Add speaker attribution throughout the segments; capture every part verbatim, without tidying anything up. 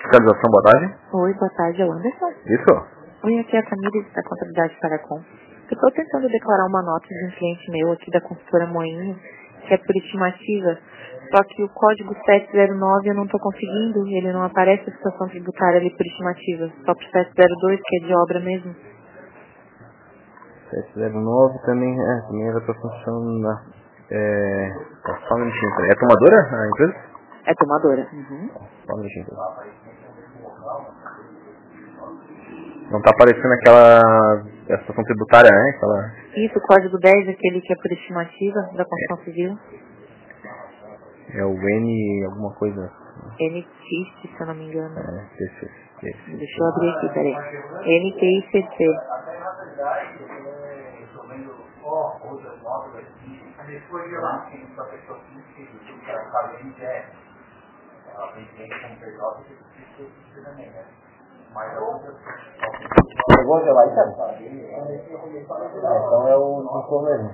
Speaker 1: Fiscalização, boa tarde.
Speaker 2: Oi, boa tarde, é o Anderson.
Speaker 1: Isso.
Speaker 2: Oi, aqui é a Camila da Contabilidade Paracom. Eu estou tentando declarar uma nota de um cliente meu aqui da consultora Moinho, que é por estimativa, só que o código sete zero nove eu não estou conseguindo, ele não aparece a situação tributária ali por estimativa, só para o sete zero dois, que é de obra mesmo.
Speaker 1: sete zero nove também, é, também era para funcionar. É, só um minutinho. É tomadora a empresa?
Speaker 2: É tomadora. Uhum.
Speaker 1: Só um minutinho. Não tá aparecendo aquela a situação tributária, né? Aquela...
Speaker 2: Isso, o código dez, aquele que é por estimativa da construção civil.
Speaker 1: É o N alguma coisa.
Speaker 2: N T I C, se eu não me engano.
Speaker 1: É, esse, esse.
Speaker 2: Deixa eu abrir aqui, peraí. N T I C C.
Speaker 1: Pegou de lá, então? Então é o doutor mesmo.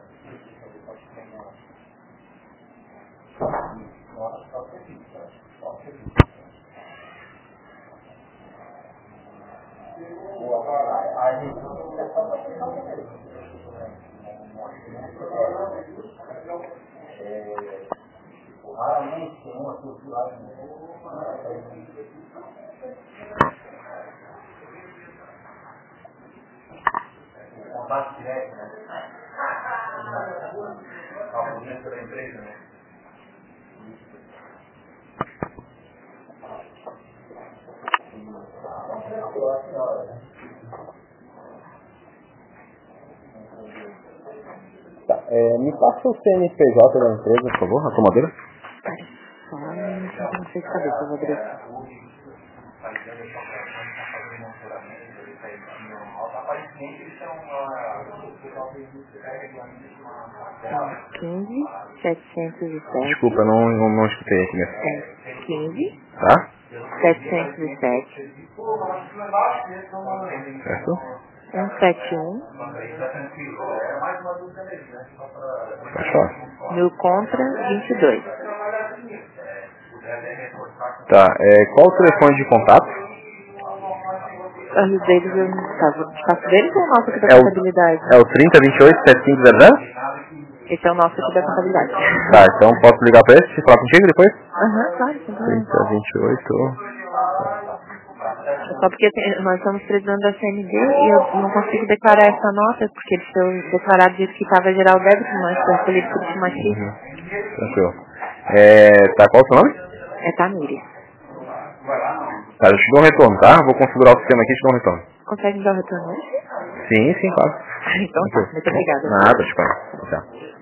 Speaker 1: Contato direto, né? A polícia da empresa, né? Tá, é, me passa o C N P J da empresa, por favor, a tomadora.
Speaker 2: Pera, só um minutinho que eu não sei de cabeça, eu vou abrir aqui. quinze, setecentos e sete.
Speaker 1: Desculpa, não, não, não escutei aqui mesmo.
Speaker 2: É, quinze,
Speaker 1: Tá?
Speaker 2: setecentos e sete.
Speaker 1: Certo?
Speaker 2: cento e setenta e um.
Speaker 1: Pode falar.
Speaker 2: Mil contra vinte e dois.
Speaker 1: Tá, é, qual o telefone de contato?
Speaker 2: Os deles eu não estava. De passo deles ou o nosso aqui da
Speaker 1: É o,
Speaker 2: contabilidade?
Speaker 1: é o trinta, vinte e oito, setenta e cinco zero zero?
Speaker 2: Esse é o nosso aqui da contabilidade.
Speaker 1: Tá, então posso ligar pra esse e falar contigo depois?
Speaker 2: Aham, claro, sem problema.
Speaker 1: trinta, vinte e oito...
Speaker 2: É só porque tem- nós estamos precisando da C N D e eu não consigo declarar essa nota, porque eles foi declarado do jeito que estava geral débito, mas foi recolhido por estimativa.
Speaker 1: Uhum. Tranquilo. É, tá, qual é o seu nome?
Speaker 2: É Tamires.
Speaker 1: Tá, eu te dou um retorno, tá? Vou configurar o sistema aqui e te dou um retorno.
Speaker 2: Consegue me dar o retorno hoje?
Speaker 1: Sim, sim, claro.
Speaker 2: Então tá,
Speaker 1: Tranquilo.
Speaker 2: muito obrigada.
Speaker 1: Nada, te pago. Tchau.